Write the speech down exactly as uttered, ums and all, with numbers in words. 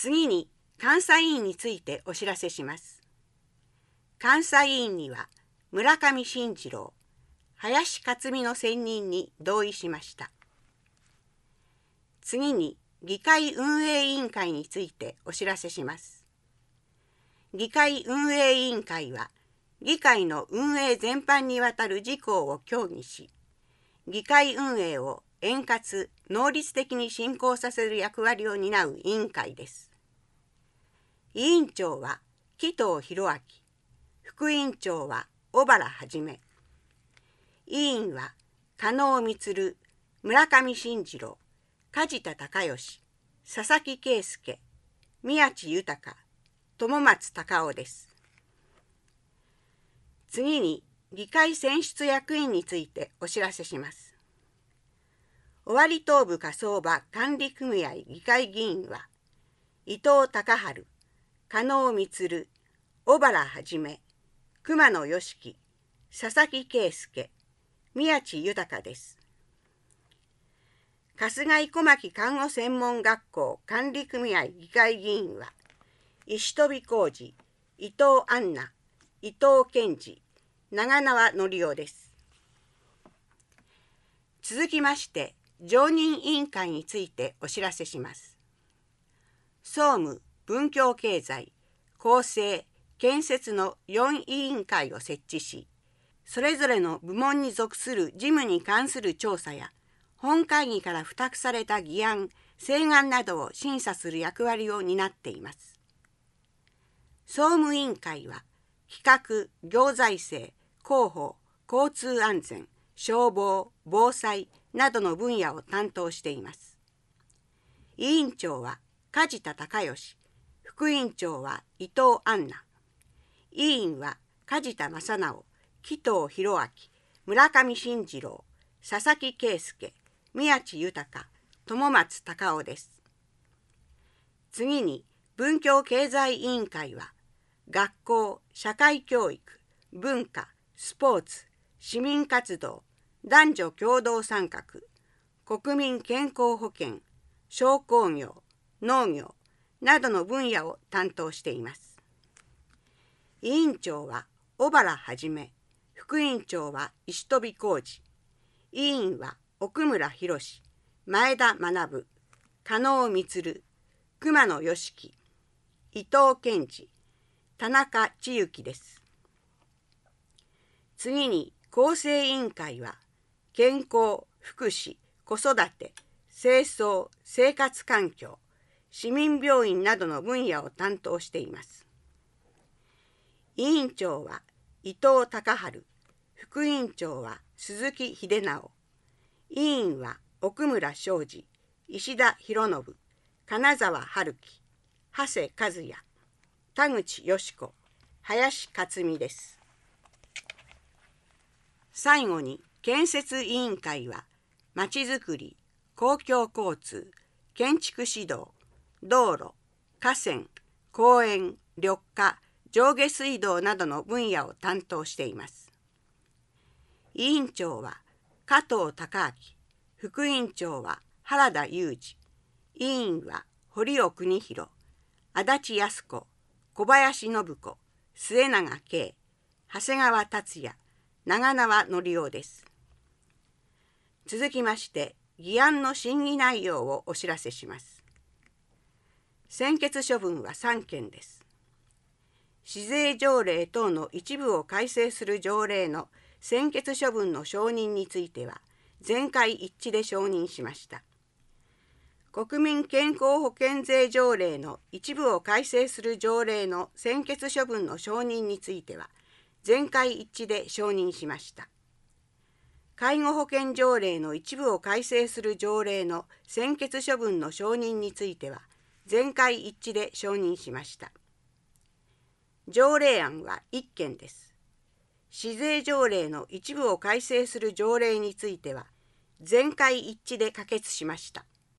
次に監査委員についてお知らせします。監査委員には村上信次郎、林克美の選任に同意しました。次に議会運営委員会についてお知らせします。議会運営委員会は議会の運営全般にわたる事項を協議し、議会運営を円滑・能率的に進行させる役割を担う委員会です。委員長は紀藤弘明、副委員長は小原はじめ、委員は加納満、村上信次郎、梶田隆義、佐々木圭介、宮地豊、友松隆夫です。次に議会選出役員についてお知らせします。尾張東部火葬場管理組合議会議員は伊藤孝春、加納満、小原はじめ、熊野良樹、佐々木圭介、宮地豊です。春日井小牧看護専門学校管理組合議会議員は石飛浩二、伊藤杏奈、伊藤健二、長縄則夫です。続きまして常任委員会についてお知らせします。総務、文教経済、構成、建設のよん委員会を設置し、それぞれの部門に属する事務に関する調査や本会議から付託された議案・請願などを審査する役割を担っています。総務委員会は企画・行財政、広報、交通安全、消防、防災などの分野を担当しています。委員長は梶田隆義、副委員長は伊藤杏奈、委員は梶田正直、紀藤弘明、村上信次郎、佐々木圭介、宮地豊、友松隆夫です。次に文教経済委員会は学校、社会教育、文化、スポーツ、市民活動、男女共同参画、国民健康保険、商工業、農業などの分野を担当しています。委員長は小原はじめ、副委員長は石飛浩二、委員は奥村博、前田学、加納満、熊野良樹、伊藤健二、田中千幸です。次に構成委員会は健康、福祉、子育て、清掃、生活環境、市民病院などの分野を担当しています。委員長は伊藤孝春、副委員長は鈴木秀直、委員は奥村昌司、石田博信、金沢春樹、長谷和也、田口よし子、林克美です。最後に建設委員会はまちづくり、公共交通、建築指導、道路、河川、公園、緑化、上下水道などの分野を担当しています。委員長は加藤孝明、副委員長は原田裕二、委員は堀尾邦弘、足立康子、小林信子、末永圭、長谷川達也、長縄則夫です。続きまして議案の審議内容をお知らせします。専決処分はさんけんです。市税条例等の一部を改正する条例の専決処分の承認については全会一致で承認しました。国民健康保険税条例の一部を改正する条例の専決処分の承認については全会一致で承認しました。介護保険条例の一部を改正する条例の専決処分の承認については全会一致で承認しました。条例案はいっけんです。市税条例の一部を改正する条例については全会一致で可決しました。